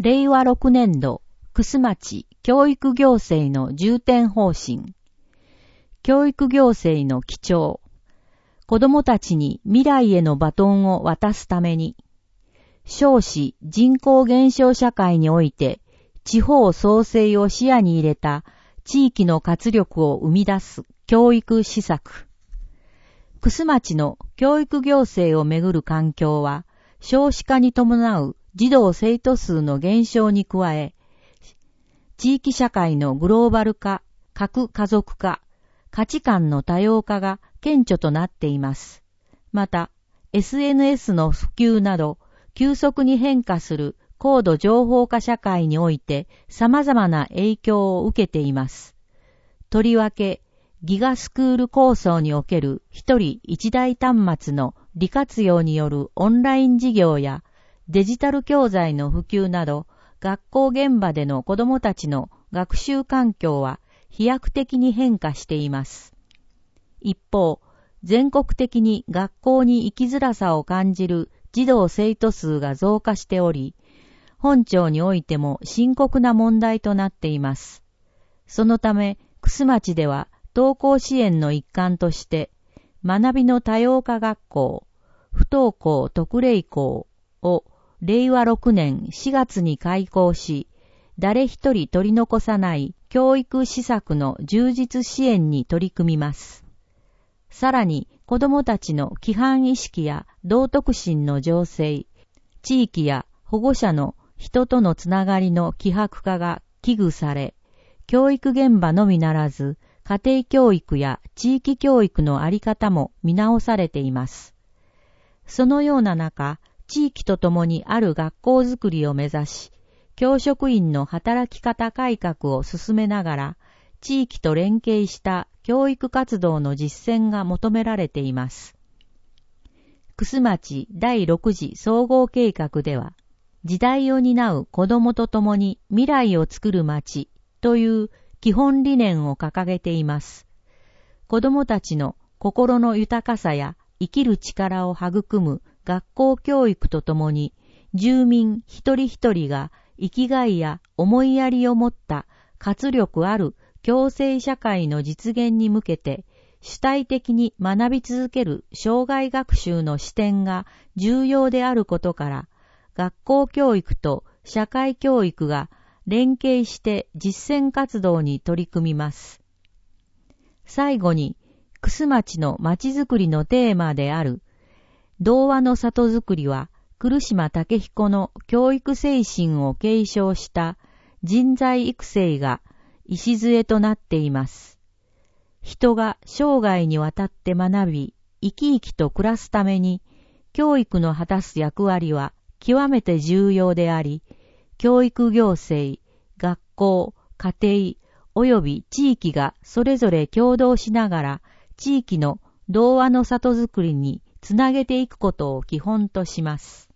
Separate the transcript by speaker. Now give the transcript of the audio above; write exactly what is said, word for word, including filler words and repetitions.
Speaker 1: れいわろくねんど、楠町教育行政の重点方針。教育行政の基調。子どもたちに未来へのバトンを渡すために、少子人口減少社会において、地方創生を視野に入れた地域の活力を生み出す教育施策。楠町の教育行政をめぐる環境は、少子化に伴う児童生徒数の減少に加え、地域社会のグローバル化、核家族化、価値観の多様化が顕著となっています。また、エスエヌエス の普及など、急速に変化する高度情報化社会において様々な影響を受けています。とりわけ、ギガスクール構想における一人一台端末の利活用によるオンライン授業やデジタル教材の普及など、学校現場での子どもたちの学習環境は飛躍的に変化しています。一方、全国的に学校に生きづらさを感じる児童生徒数が増加しており、本町においても深刻な問題となっています。そのため、楠町では登校支援の一環として、学びの多様化学校、不登校特例校をれいわろくねんしがつに開校し、誰一人取り残さない教育施策の充実支援に取り組みます。さらに、子どもたちの規範意識や道徳心の醸成、地域や保護者の人とのつながりの希薄化が危惧され、教育現場のみならず、家庭教育や地域教育のあり方も見直されています。そのような中、地域とともにある学校づくりを目指し、教職員の働き方改革を進めながら、地域と連携した教育活動の実践が求められています。楠町だいろく次総合計画では、時代を担う子どもとともに未来を作る町という基本理念を掲げています。子どもたちの心の豊かさや生きる力を育む学校教育とともに、住民一人一人が生きがいや思いやりを持った活力ある共生社会の実現に向けて、主体的に学び続ける生涯学習の視点が重要であることから、学校教育と社会教育が連携して実践活動に取り組みます。最後に、楠町の町づくりのテーマである、童話の里づくりは、来島武彦の教育精神を継承した人材育成が礎となっています。人が生涯にわたって学び、生き生きと暮らすために、教育の果たす役割は極めて重要であり、教育行政、学校、家庭、及び地域がそれぞれ協働しながら、地域の童話の里づくりにつなげていくことを基本とします。